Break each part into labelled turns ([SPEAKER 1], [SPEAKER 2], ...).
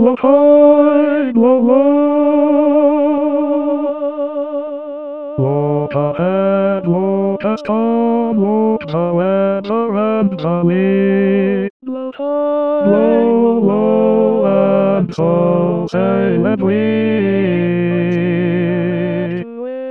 [SPEAKER 1] blow high, blow low. Look ahead, look as calm, look the weather and the wind. Blow high, blow low, and so sail and win.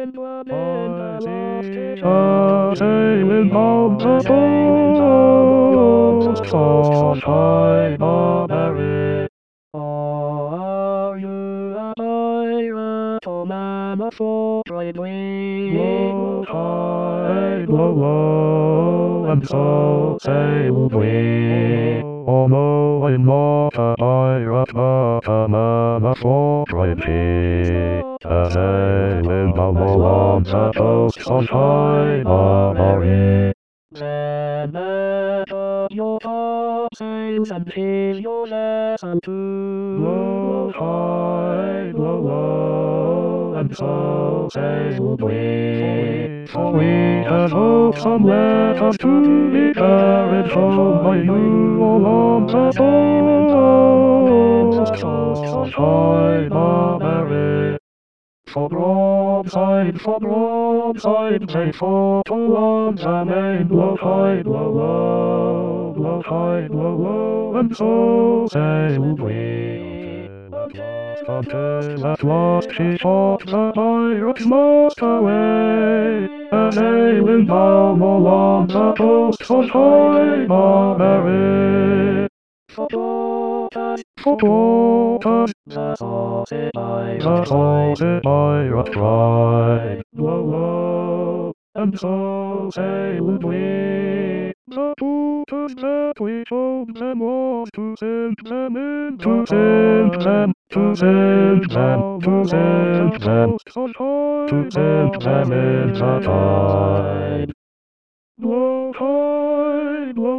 [SPEAKER 1] Sailing on the coast, soft high Barbary. Are you a pirate or man of war? Trade wind, blow high, blow low, and so sail we. Oh no, I'm not a pirate, but a man of war. Trade wind, sailing along the coast on high Barbary. Then let up your topsails and heave your lesson to. Blow high, blow low, and so sail we. For we had hoped some letters to be carried home by you along the coast on high Barbary. For broadside, they fought along the main. Blow high, blow low, blow high, blow low, and so sailed we. Until at last she thought the pirates lost away, a sailing down along the coast on high Barbary. For daughters, the saucy pirate cried, blow low, and so sailed we. The tutors that we told them was to send them in, to send them in the tide. Blow high, blow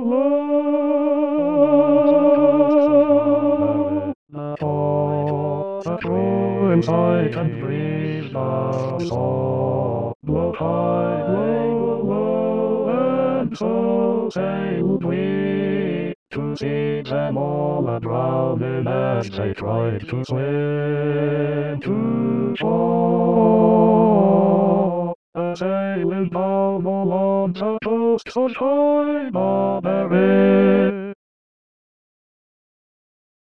[SPEAKER 1] low. The throw inside and breathe the saw. Blow high, blow low, and so sailed we. To see them all a-drowning as they tried to swim to shore. A sailing down along the coast on high Barbary.